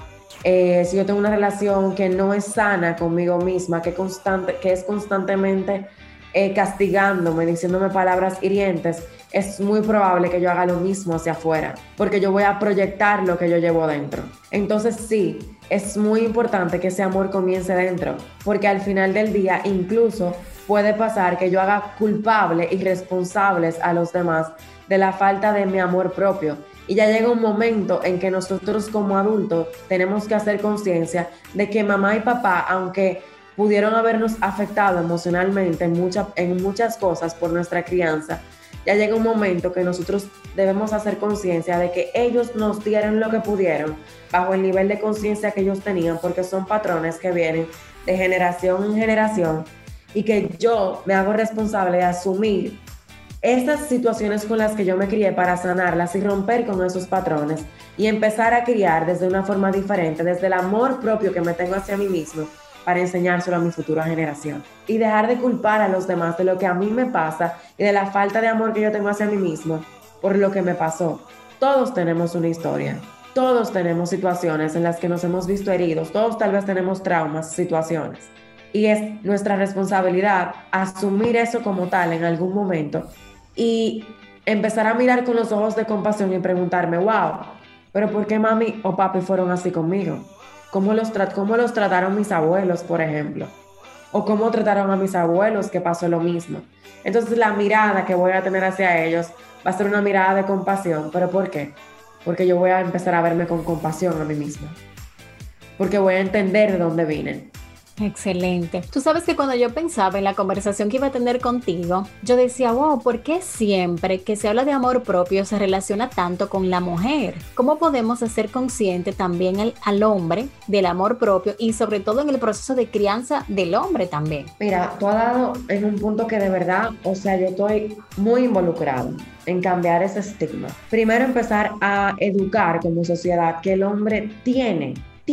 [SPEAKER 6] si yo tengo una relación que no es sana conmigo misma, que es constantemente castigándome, diciéndome palabras hirientes, es muy probable que yo haga lo mismo hacia afuera, porque yo voy a proyectar lo que yo llevo dentro. Entonces sí, es muy importante que ese amor comience dentro, porque al final del día incluso puede pasar que yo haga culpables y responsables a los demás de la falta de mi amor propio. Y ya llega un momento en que nosotros como adultos tenemos que hacer conciencia de que mamá y papá, aunque pudieron habernos afectado emocionalmente en muchas cosas por nuestra crianza, ya llega un momento que nosotros debemos hacer conciencia de que ellos nos dieron lo que pudieron bajo el nivel de conciencia que ellos tenían, porque son patrones que vienen de generación en generación, y que yo me hago responsable de asumir estas situaciones con las que yo me crié para sanarlas y romper con esos patrones y empezar a criar desde una forma diferente, desde el amor propio que me tengo hacia mí mismo, para enseñárselo a mi futura generación. Y dejar de culpar a los demás de lo que a mí me pasa y de la falta de amor que yo tengo hacia mí mismo por lo que me pasó. Todos tenemos una historia. Todos tenemos situaciones en las que nos hemos visto heridos. Todos tal vez tenemos traumas, situaciones. Y es nuestra responsabilidad asumir eso como tal en algún momento y empezar a mirar con los ojos de compasión y preguntarme, wow, pero ¿por qué mami o papi fueron así conmigo? ¿Cómo los trataron mis abuelos, por ejemplo? ¿O cómo trataron a mis abuelos que pasó lo mismo? Entonces la mirada que voy a tener hacia ellos va a ser una mirada de compasión. ¿Pero por qué? Porque yo voy a empezar a verme con compasión a mí misma. Porque voy a entender de dónde vine.
[SPEAKER 2] Excelente. Tú sabes que cuando yo pensaba en la conversación que iba a tener contigo, yo decía, wow, ¿por qué siempre que se habla de amor propio se relaciona tanto con la mujer? ¿Cómo podemos hacer consciente también al hombre del amor propio y sobre todo en el proceso de crianza del hombre también?
[SPEAKER 6] Mira, tú has dado en un punto que de verdad, o sea, yo estoy muy involucrado en cambiar ese estigma. Primero empezar a educar como sociedad que el hombre tiene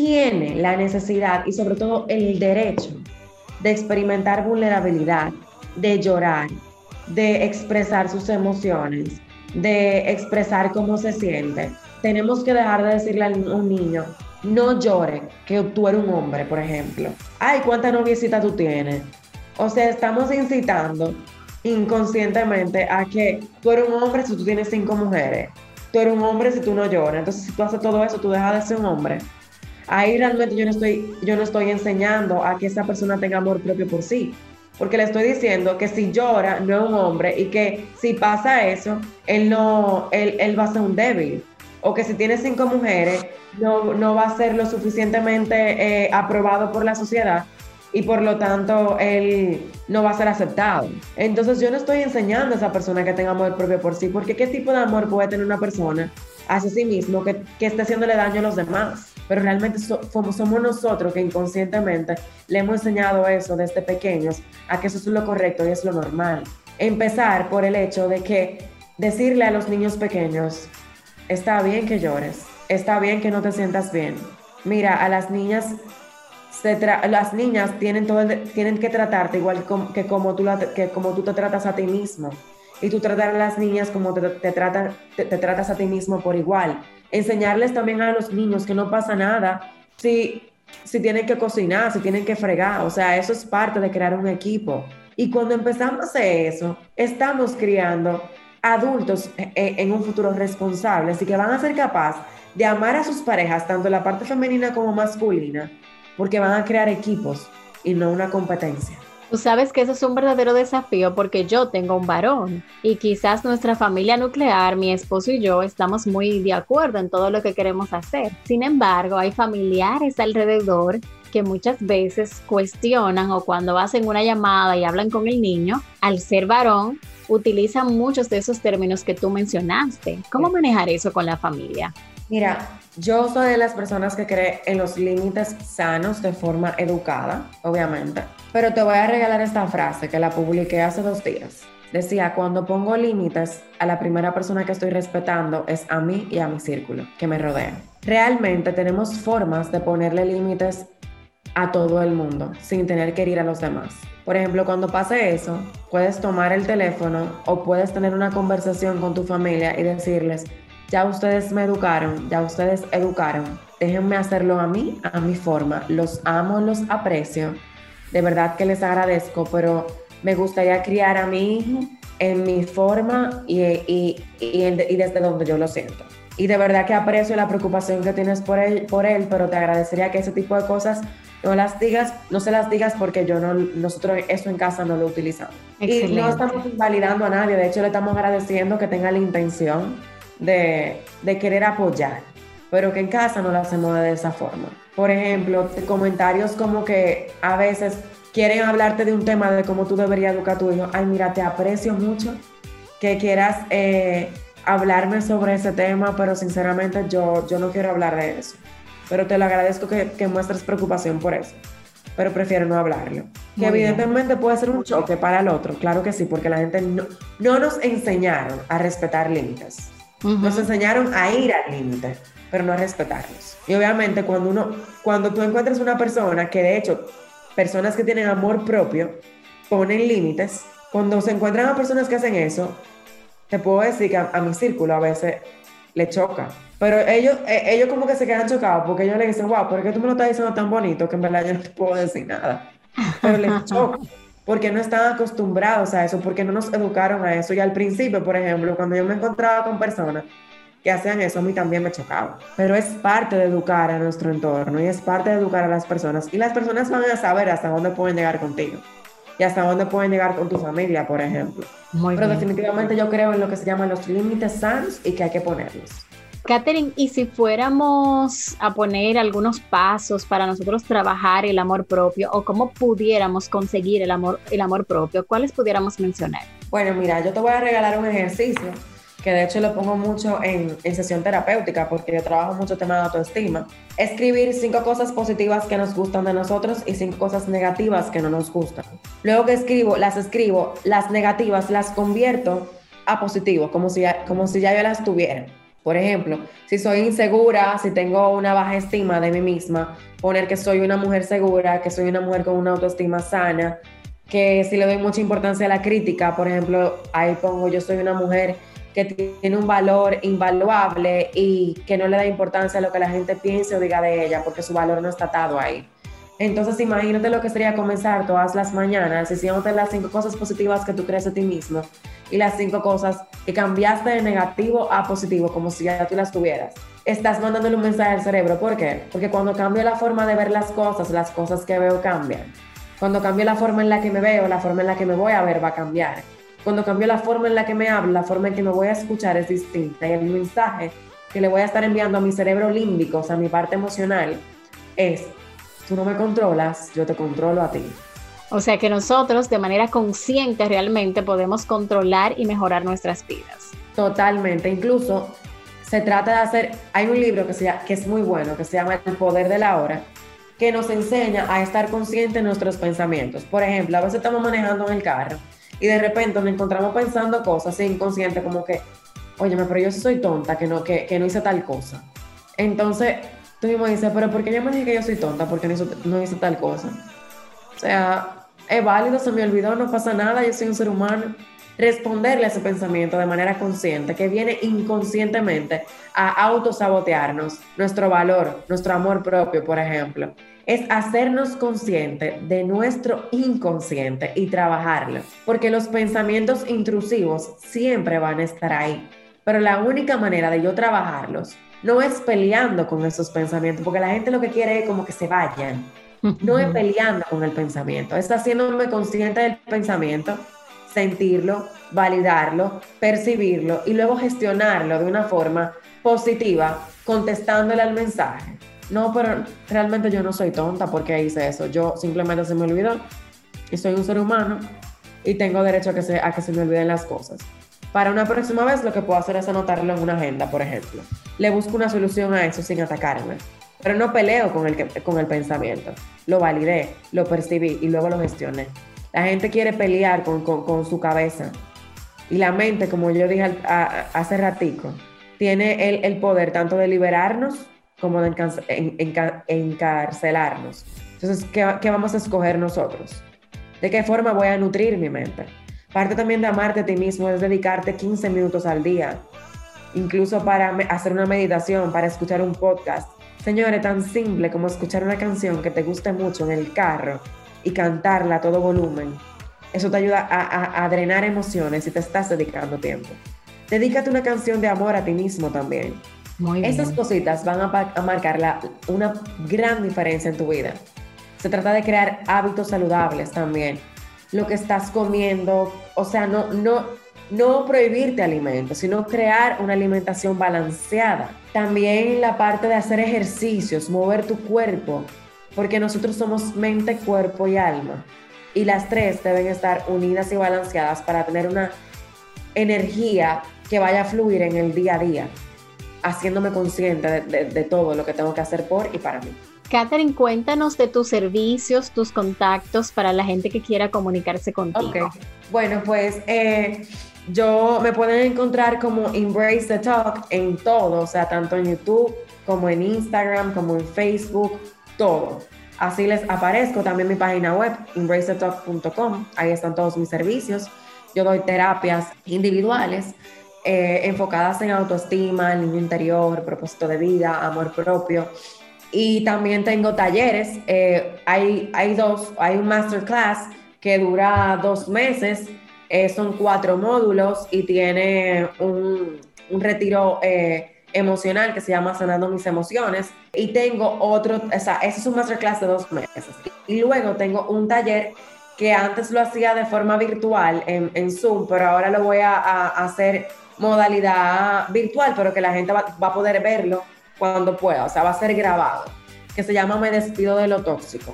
[SPEAKER 6] la necesidad y sobre todo el derecho de experimentar vulnerabilidad, de llorar, de expresar sus emociones, de expresar cómo se siente. Tenemos que dejar de decirle a un niño, no llore, que tú eres un hombre, por ejemplo. Ay, ¿cuántas noviecitas tú tienes? O sea, estamos incitando inconscientemente a que tú eres un hombre si tú tienes 5 mujeres. Tú eres un hombre si tú no lloras. Entonces, si tú haces todo eso, tú dejas de ser un hombre. Ahí realmente yo no estoy enseñando a que esa persona tenga amor propio por sí, porque le estoy diciendo que si llora no es un hombre y que si pasa eso, él va a ser un débil, o que si tiene 5 mujeres no va a ser lo suficientemente aprobado por la sociedad y por lo tanto él no va a ser aceptado. Entonces yo no estoy enseñando a esa persona que tenga amor propio por sí, porque ¿qué tipo de amor puede tener una persona hacia sí mismo que esté haciéndole daño a los demás? Pero realmente somos nosotros que inconscientemente le hemos enseñado eso desde pequeños, a que eso es lo correcto y es lo normal. Empezar por el hecho de que decirle a los niños pequeños, está bien que llores, está bien que no te sientas bien. Mira, a las niñas tienen que tratarte igual que como tú te tratas a ti mismo. Y tú tratar a las niñas como te tratas a ti mismo por igual. Enseñarles también a los niños que no pasa nada si tienen que cocinar, si tienen que fregar. O sea, eso es parte de crear un equipo. Y cuando empezamos a hacer eso, estamos criando adultos en un futuro responsables y que van a ser capaces de amar a sus parejas, tanto la parte femenina como masculina, porque van a crear equipos y no una competencia.
[SPEAKER 2] Tú sabes que eso es un verdadero desafío porque yo tengo un varón y quizás nuestra familia nuclear, mi esposo y yo, estamos muy de acuerdo en todo lo que queremos hacer. Sin embargo, hay familiares alrededor que muchas veces cuestionan o cuando hacen una llamada y hablan con el niño, al ser varón, utilizan muchos de esos términos que tú mencionaste. ¿Cómo manejar eso con la familia?
[SPEAKER 6] Mira, yo soy de las personas que cree en los límites sanos de forma educada, obviamente. Pero te voy a regalar esta frase que la publiqué hace 2 días. Decía, cuando pongo límites, a la primera persona que estoy respetando es a mí y a mi círculo que me rodea. Realmente tenemos formas de ponerle límites a todo el mundo sin tener que herir a los demás. Por ejemplo, cuando pase eso, puedes tomar el teléfono o puedes tener una conversación con tu familia y decirles, ya ustedes me educaron, ya ustedes educaron, déjenme hacerlo a mí, a mi forma. Los amo, los aprecio, de verdad que les agradezco, pero me gustaría criar a mi hijo en mi forma y desde donde yo lo siento. Y de verdad que aprecio la preocupación que tienes por él, pero te agradecería que ese tipo de cosas no se las digas porque nosotros eso en casa no lo utilizamos. Excelente. Y no estamos invalidando a nadie, de hecho le estamos agradeciendo que tenga la intención de querer apoyar, pero que en casa no lo hacemos de esa forma. Por ejemplo, comentarios como que a veces quieren hablarte de un tema de cómo tú deberías educar a tu hijo. Ay, mira, te aprecio mucho que quieras hablarme sobre ese tema, pero sinceramente yo no quiero hablar de eso. Pero te lo agradezco que muestres preocupación por eso, pero prefiero no hablarlo. Muy que evidentemente bien. Puede ser un choque para el otro, claro que sí, porque la gente no nos enseñaron a respetar límites. Uh-huh. Nos enseñaron a ir al límite, pero no a respetarlos. Y obviamente cuando tú encuentras una persona que de hecho, personas que tienen amor propio, ponen límites, cuando se encuentran a personas que hacen eso, te puedo decir que a mi círculo a veces le choca. Pero ellos como que se quedan chocados porque ellos le dicen, wow, ¿por qué tú me lo estás diciendo tan bonito que en verdad yo no te puedo decir nada? Pero les choca porque no están acostumbrados a eso, porque no nos educaron a eso. Y al principio, por ejemplo, cuando yo me encontraba con personas que hacían eso, a mí también me chocaba. Pero es parte de educar a nuestro entorno y es parte de educar a las personas. Y las personas van a saber hasta dónde pueden llegar contigo y hasta dónde pueden llegar con tu familia, por ejemplo. Pero definitivamente yo creo en lo que se llaman los límites sanos y que hay que ponerlos.
[SPEAKER 2] Katherine, y si fuéramos a poner algunos pasos para nosotros trabajar el amor propio o cómo pudiéramos conseguir el amor propio, ¿cuáles pudiéramos mencionar?
[SPEAKER 6] Bueno, mira, yo te voy a regalar un ejercicio que de hecho lo pongo mucho en sesión terapéutica porque yo trabajo mucho tema de autoestima. Escribir 5 cosas positivas que nos gustan de nosotros y 5 cosas negativas que no nos gustan. Luego que escribo, las negativas las convierto a positivo, como si ya yo las tuviera. Por ejemplo, si soy insegura, si tengo una baja estima de mí misma, poner que soy una mujer segura, que soy una mujer con una autoestima sana, que si le doy mucha importancia a la crítica, por ejemplo, ahí pongo yo soy una mujer que tiene un valor invaluable y que no le da importancia a lo que la gente piense o diga de ella, porque su valor no está atado ahí. Entonces imagínate lo que sería comenzar todas las mañanas diciéndote las 5 cosas positivas que tú crees de ti mismo y las 5 cosas que cambiaste de negativo a positivo, como si ya tú las tuvieras. Estás mandándole un mensaje al cerebro. ¿Por qué? Porque cuando cambio la forma de ver las cosas que veo cambian. Cuando cambio la forma en la que me veo, la forma en la que me voy a ver va a cambiar. Cuando cambio la forma en la que me hablo, la forma en que me voy a escuchar es distinta. Y el mensaje que le voy a estar enviando a mi cerebro límbico, o sea, a mi parte emocional, es: tú no me controlas, yo te controlo a ti.
[SPEAKER 2] O sea que nosotros de manera consciente realmente podemos controlar y mejorar nuestras vidas.
[SPEAKER 6] Totalmente. Incluso se trata de hacer, hay un libro que es muy bueno, que se llama El Poder de la Hora, que nos enseña a estar conscientes de nuestros pensamientos. Por ejemplo, a veces estamos manejando en el carro y de repente nos encontramos pensando cosas inconscientes como que, óyeme, pero yo sí soy tonta, que no hice tal cosa. Entonces tú mismo dices, pero ¿por qué yo me dije que yo soy tonta? Porque no hice tal cosa. O sea, es válido, se me olvidó, no pasa nada, yo soy un ser humano. Responderle a ese pensamiento de manera consciente, que viene inconscientemente a autosabotearnos nuestro valor, nuestro amor propio, por ejemplo. es hacernos conscientes de nuestro inconsciente y trabajarlo, porque los pensamientos intrusivos siempre van a estar ahí, pero la única manera de yo trabajarlos no es peleando con esos pensamientos, porque la gente lo que quiere es como que se vayan. No es peleando con el pensamiento, es haciéndome consciente del pensamiento, sentirlo, validarlo, percibirlo y luego gestionarlo de una forma positiva, contestándole al mensaje. No, pero realmente yo no soy tonta porque hice eso. Yo simplemente se me olvidó y soy un ser humano y tengo derecho a que se me olviden las cosas. Para una próxima vez lo que puedo hacer es anotarlo en una agenda, por ejemplo. Le busco una solución a eso sin atacarme. Pero no peleo con el pensamiento. Lo validé, lo percibí y luego lo gestioné. La gente quiere pelear con su cabeza. Y la mente, como yo dije hace ratico, tiene el poder tanto de liberarnos como de encarcelarnos. Entonces, ¿qué vamos a escoger nosotros? ¿De qué forma voy a nutrir mi mente? Parte también de amarte a ti mismo es dedicarte 15 minutos al día, incluso para hacer una meditación, para escuchar un podcast. Señores, tan simple como escuchar una canción que te guste mucho en el carro y cantarla a todo volumen. Eso te ayuda a drenar emociones y te estás dedicando tiempo. Dedícate una canción de amor a ti mismo también.
[SPEAKER 2] Muy bien.
[SPEAKER 6] Esas cositas van a marcar una gran diferencia en tu vida. Se trata de crear hábitos saludables también. Lo que estás comiendo, o sea, no prohibirte alimentos, sino crear una alimentación balanceada. También la parte de hacer ejercicios, mover tu cuerpo, porque nosotros somos mente, cuerpo y alma. Y las tres deben estar unidas y balanceadas para tener una energía que vaya a fluir en el día a día, haciéndome consciente de todo lo que tengo que hacer por y para mí.
[SPEAKER 2] Catherine, cuéntanos de tus servicios, tus contactos para la gente que quiera comunicarse contigo.
[SPEAKER 6] Okay. Bueno, pues yo me pueden encontrar como Embrace the Talk en todo, o sea, tanto en YouTube como en Instagram, como en Facebook, todo. Así les aparezco. También mi página web, embracethetalk.com, ahí están todos mis servicios. Yo doy terapias individuales enfocadas en autoestima, el niño interior, propósito de vida, amor propio. Y también tengo talleres, hay un masterclass que dura 2 meses, son 4 módulos y tiene un retiro emocional que se llama Sanando Mis Emociones. Y tengo otro, o sea, ese es un masterclass de 2 meses. Y luego tengo un taller que antes lo hacía de forma virtual en Zoom, pero ahora lo voy a hacer modalidad virtual, pero que la gente va a poder verlo cuando pueda, o sea, va a ser grabado, que se llama Me Despido de lo Tóxico.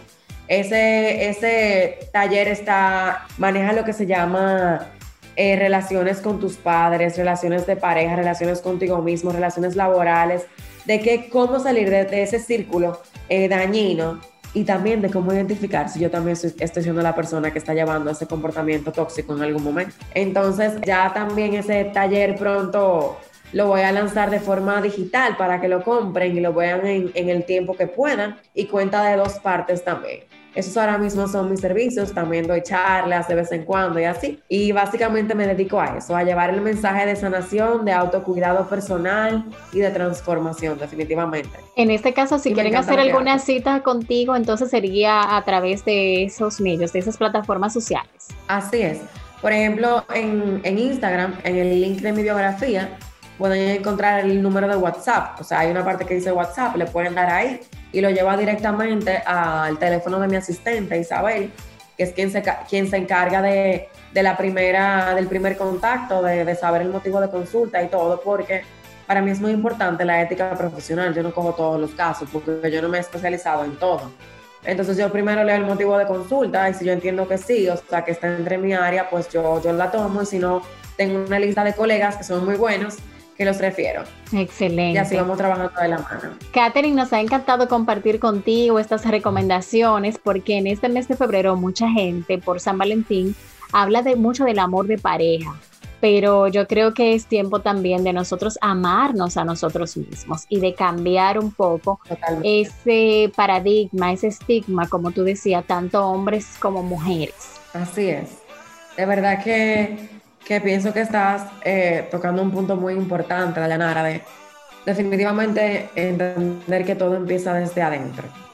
[SPEAKER 6] Ese taller maneja lo que se llama relaciones con tus padres, relaciones de pareja, relaciones contigo mismo, relaciones laborales, cómo salir de ese círculo dañino y también de cómo identificar si yo también estoy siendo la persona que está llevando ese comportamiento tóxico en algún momento. Entonces ya también ese taller pronto lo voy a lanzar de forma digital para que lo compren y lo vean en el tiempo que puedan, y cuenta de 2 partes también. Esos ahora mismo son mis servicios, también doy charlas de vez en cuando y así. Y básicamente me dedico a eso, a llevar el mensaje de sanación, de autocuidado personal y de transformación, definitivamente.
[SPEAKER 2] En este caso, si quieren hacer alguna cita contigo, entonces sería a través de esos medios, de esas plataformas sociales.
[SPEAKER 6] Así es. Por ejemplo, en Instagram, en el link de mi biografía, pueden encontrar el número de WhatsApp. O sea, hay una parte que dice WhatsApp, le pueden dar ahí y lo lleva directamente al teléfono de mi asistente, Isabel, que es quien se encarga del primer contacto, de saber el motivo de consulta y todo, porque para mí es muy importante la ética profesional. Yo no cojo todos los casos porque yo no me he especializado en todo. Entonces yo primero leo el motivo de consulta y si yo entiendo que sí, o sea, que está entre mi área, pues yo la tomo, y si no, tengo una lista de colegas que son muy buenos que los refiero.
[SPEAKER 2] Excelente.
[SPEAKER 6] Y así vamos trabajando de la mano.
[SPEAKER 2] Catherine, nos ha encantado compartir contigo estas recomendaciones, porque en este mes de febrero mucha gente por San Valentín habla mucho del amor de pareja, pero yo creo que es tiempo también de nosotros amarnos a nosotros mismos y de cambiar un poco ese paradigma, ese estigma, como tú decías, tanto hombres como mujeres.
[SPEAKER 6] Así es. De verdad que pienso que estás tocando un punto muy importante, Dayanara, de definitivamente entender que todo empieza desde adentro.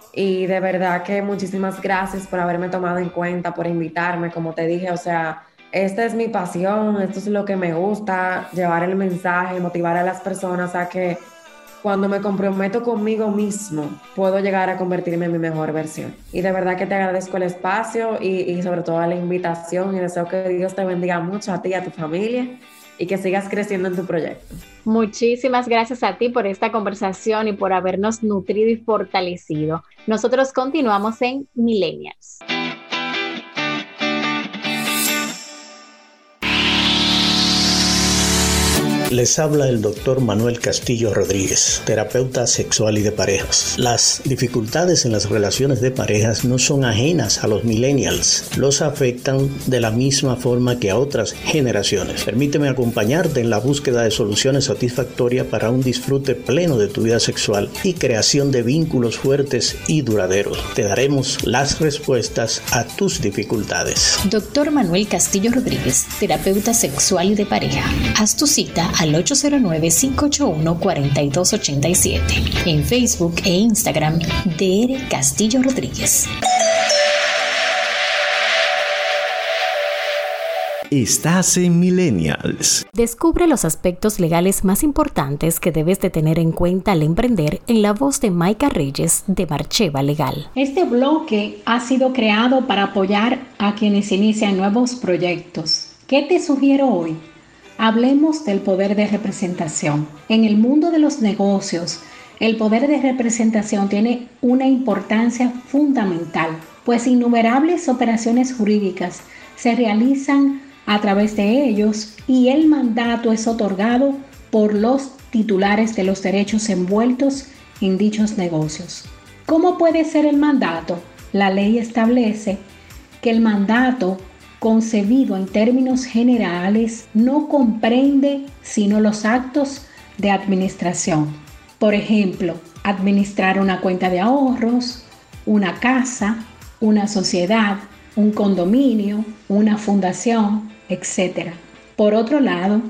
[SPEAKER 6] Y de verdad que muchísimas gracias por haberme tomado en cuenta, por invitarme, como te dije, o sea, esta es mi pasión, esto es lo que me gusta, llevar el mensaje, motivar a las personas a que cuando me comprometo conmigo mismo, puedo llegar a convertirme en mi mejor versión. Y de verdad que te agradezco el espacio y sobre todo la invitación, y deseo que Dios te bendiga mucho a ti y a tu familia y que sigas creciendo en tu proyecto.
[SPEAKER 2] Muchísimas gracias a ti por esta conversación y por habernos nutrido y fortalecido. Nosotros continuamos en Millennials.
[SPEAKER 4] Les habla el doctor Manuel Castillo Rodríguez, terapeuta sexual y de parejas. Las dificultades en las relaciones de parejas no son ajenas a los millennials. Los afectan de la misma forma que a otras generaciones. Permíteme acompañarte en la búsqueda de soluciones satisfactorias para un disfrute pleno de tu vida sexual y creación de vínculos fuertes y duraderos. Te daremos las respuestas a tus dificultades.
[SPEAKER 7] Doctor Manuel Castillo Rodríguez, terapeuta sexual y de pareja. Haz tu cita al 809-581-4287. En Facebook e Instagram, Dr. Castillo Rodríguez.
[SPEAKER 1] Estás en Millennials.
[SPEAKER 2] Descubre los aspectos legales más importantes que debes de tener en cuenta al emprender en la voz de Maica Reyes de Marcheva Legal.
[SPEAKER 8] Este bloque ha sido creado para apoyar a quienes inician nuevos proyectos. ¿Qué te sugiero hoy? Hablemos del poder de representación. En el mundo de los negocios, el poder de representación tiene una importancia fundamental, pues innumerables operaciones jurídicas se realizan a través de ellos y el mandato es otorgado por los titulares de los derechos envueltos en dichos negocios. ¿Cómo puede ser el mandato? La ley establece que el mandato concebido en términos generales no comprende sino los actos de administración. Por ejemplo, administrar una cuenta de ahorros, una casa, una sociedad, un condominio, una fundación, etc. Por otro lado,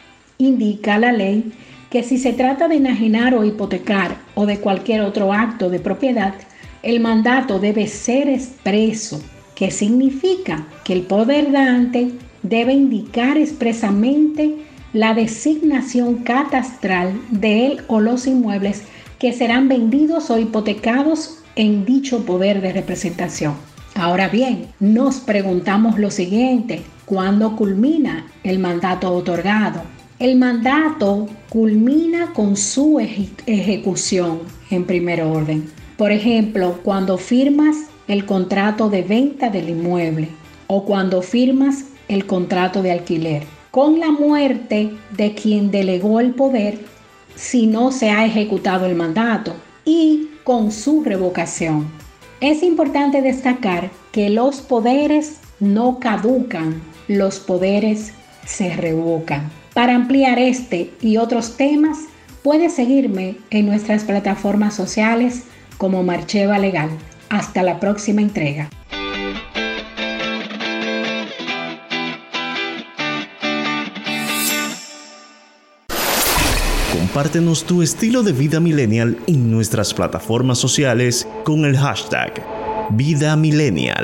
[SPEAKER 8] indica la ley que si se trata de enajenar o hipotecar o de cualquier otro acto de propiedad, el mandato debe ser expreso, que significa que el poder dante debe indicar expresamente la designación catastral de él o los inmuebles que serán vendidos o hipotecados en dicho poder de representación. Ahora bien, nos preguntamos lo siguiente: ¿cuándo culmina el mandato otorgado? El mandato culmina con su ejecución en primer orden. Por ejemplo, cuando firmas el contrato de venta del inmueble o cuando firmas el contrato de alquiler. Con la muerte de quien delegó el poder, si no se ha ejecutado el mandato, y con su revocación. Es importante destacar que los poderes no caducan, los poderes se revocan. Para ampliar este y otros temas, puedes seguirme en nuestras plataformas sociales como Marcheva Legal. Hasta la próxima entrega.
[SPEAKER 1] Compártenos tu estilo de vida millennial en nuestras plataformas sociales con el hashtag Vida Millennial.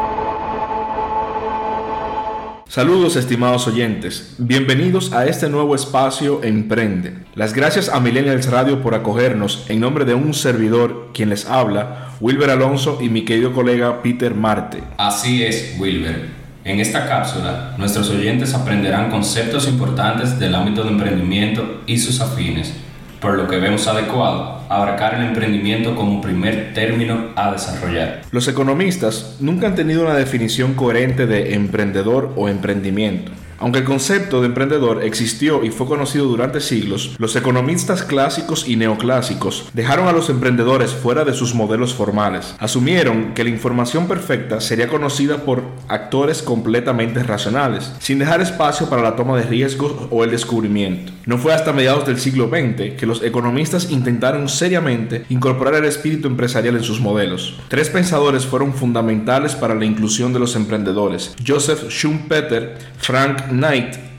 [SPEAKER 9] Saludos estimados oyentes, bienvenidos a este nuevo espacio Emprende. Las gracias a Millennials Radio por acogernos en nombre de un servidor, quien les habla, Wilber Alonso, y mi querido colega Peter Marte.
[SPEAKER 10] Así es, Wilber. En esta cápsula, nuestros oyentes aprenderán conceptos importantes del ámbito de emprendimiento y sus afines, por lo que vemos adecuado abarcar el emprendimiento como primer término a desarrollar.
[SPEAKER 9] Los economistas nunca han tenido una definición coherente de emprendedor o emprendimiento. Aunque el concepto de emprendedor existió y fue conocido durante siglos, los economistas clásicos y neoclásicos dejaron a los emprendedores fuera de sus modelos formales. Asumieron que la información perfecta sería conocida por actores completamente racionales, sin dejar espacio para la toma de riesgos o el descubrimiento. No fue hasta mediados del siglo XX que los economistas intentaron seriamente incorporar el espíritu empresarial en sus modelos. Tres pensadores fueron fundamentales para la inclusión de los emprendedores: Joseph Schumpeter, Frank Knight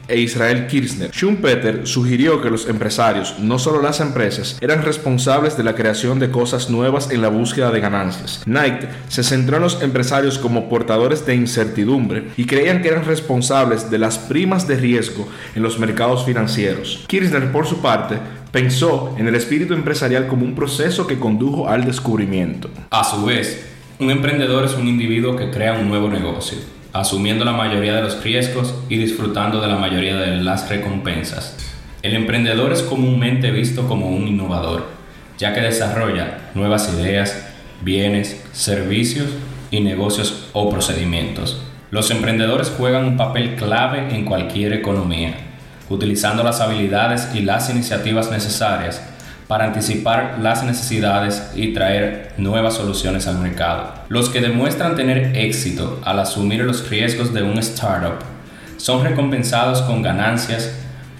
[SPEAKER 9] e Israel Kirzner. Schumpeter sugirió que los empresarios, no solo las empresas, eran responsables de la creación de cosas nuevas en la búsqueda de ganancias. Knight se centró en los empresarios como portadores de incertidumbre y creían que eran responsables de las primas de riesgo en los mercados financieros. Kirzner, por su parte, pensó en el espíritu empresarial como un proceso que condujo al descubrimiento.
[SPEAKER 10] A su vez, un emprendedor es un individuo que crea un nuevo negocio, asumiendo la mayoría de los riesgos y disfrutando de la mayoría de las recompensas. El emprendedor es comúnmente visto como un innovador, ya que desarrolla nuevas ideas, bienes, servicios y negocios o procedimientos. Los emprendedores juegan un papel clave en cualquier economía, utilizando las habilidades y las iniciativas necesarias para anticipar las necesidades y traer nuevas soluciones al mercado. Los que demuestran tener éxito al asumir los riesgos de un startup son recompensados con ganancias,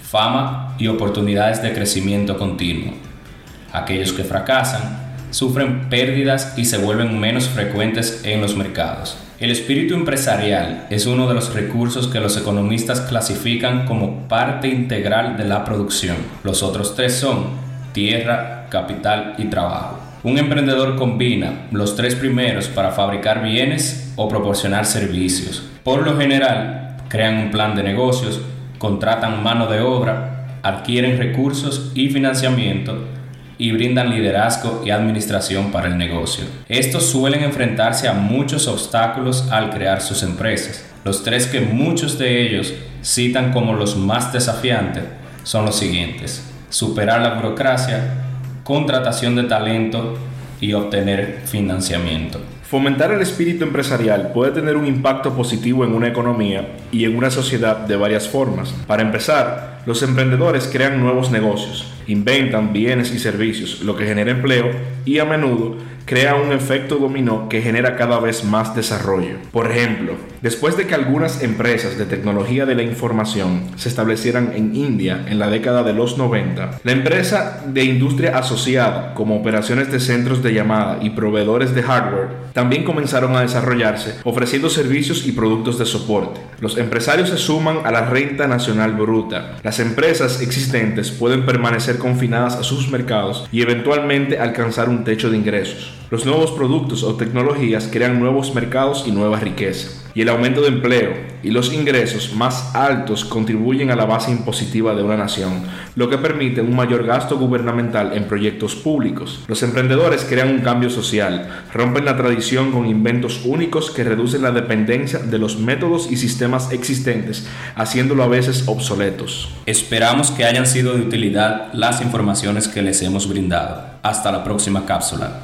[SPEAKER 10] fama y oportunidades de crecimiento continuo. Aquellos que fracasan sufren pérdidas y se vuelven menos frecuentes en los mercados. El espíritu empresarial es uno de los recursos que los economistas clasifican como parte integral de la producción. Los otros tres son tierra, capital y trabajo. Un emprendedor combina los tres primeros para fabricar bienes o proporcionar servicios. Por lo general, crean un plan de negocios, contratan mano de obra, adquieren recursos y financiamiento y brindan liderazgo y administración para el negocio. Estos suelen enfrentarse a muchos obstáculos al crear sus empresas. Los tres que muchos de ellos citan como los más desafiantes son los siguientes: superar la burocracia, contratación de talento y obtener financiamiento.
[SPEAKER 9] Fomentar el espíritu empresarial puede tener un impacto positivo en una economía y en una sociedad de varias formas. Para empezar, los emprendedores crean nuevos negocios, inventan bienes y servicios, lo que genera empleo y a menudo crea un efecto dominó que genera cada vez más desarrollo. Por ejemplo, después de que algunas empresas de tecnología de la información se establecieran en India en la década de los 90, la empresa de industria asociada, como operaciones de centros de llamada y proveedores de hardware, también comenzaron a desarrollarse, ofreciendo servicios y productos de soporte. Los empresarios se suman a la renta nacional bruta. Las empresas existentes pueden permanecer confinadas a sus mercados y eventualmente alcanzar un techo de ingresos. Los nuevos productos o tecnologías crean nuevos mercados y nueva riqueza. Y el aumento de empleo y los ingresos más altos contribuyen a la base impositiva de una nación, lo que permite un mayor gasto gubernamental en proyectos públicos. Los emprendedores crean un cambio social, rompen la tradición con inventos únicos que reducen la dependencia de los métodos y sistemas existentes, haciéndolo a veces obsoletos.
[SPEAKER 10] Esperamos que hayan sido de utilidad las informaciones que les hemos brindado. Hasta la próxima cápsula.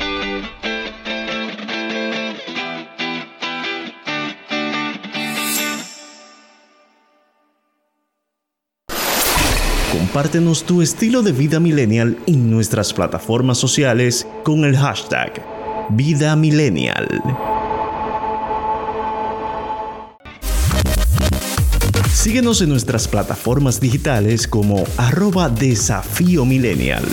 [SPEAKER 1] Compártenos tu estilo de vida millennial en nuestras plataformas sociales con el hashtag Vida Millennial. Síguenos en nuestras plataformas digitales como @DesafíoMillennial.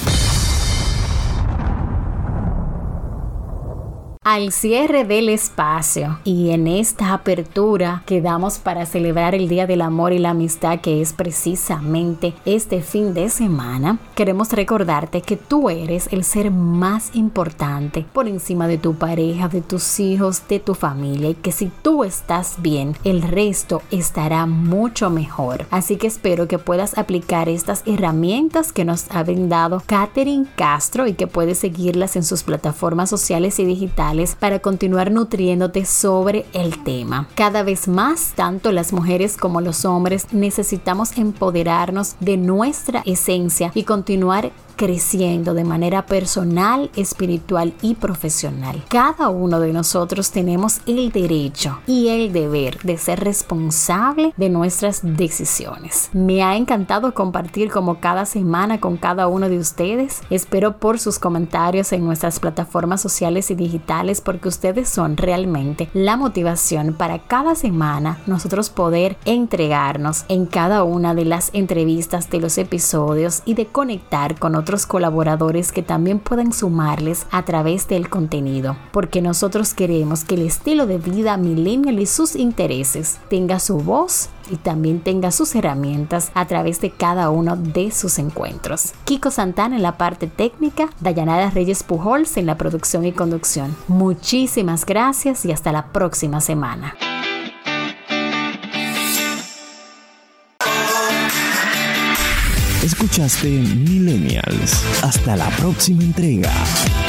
[SPEAKER 2] Al cierre del espacio y en esta apertura que damos para celebrar el Día del Amor y la Amistad, que es precisamente este fin de semana, queremos recordarte que tú eres el ser más importante por encima de tu pareja, de tus hijos, de tu familia, y que si tú estás bien, el resto estará mucho mejor. Así que espero que puedas aplicar estas herramientas que nos ha brindado Katherine Castro y que puedes seguirlas en sus plataformas sociales y digitales para continuar nutriéndote sobre el tema. Cada vez más, tanto las mujeres como los hombres necesitamos empoderarnos de nuestra esencia y continuar creciendo de manera personal, espiritual y profesional. Cada uno de nosotros tenemos el derecho y el deber de ser responsable de nuestras decisiones. Me ha encantado compartir como cada semana con cada uno de ustedes. Espero por sus comentarios en nuestras plataformas sociales y digitales, porque ustedes son realmente la motivación para cada semana nosotros poder entregarnos en cada una de las entrevistas de los episodios y de conectar con otros otros colaboradores que también puedan sumarles a través del contenido, porque nosotros queremos que el estilo de vida millennial y sus intereses tenga su voz y también tenga sus herramientas a través de cada uno de sus encuentros. Kiko Santana en la parte técnica, Dayanara Reyes Pujols en la producción y conducción. Muchísimas gracias y hasta la próxima semana.
[SPEAKER 1] Escuchaste Millennials. Hasta la próxima entrega.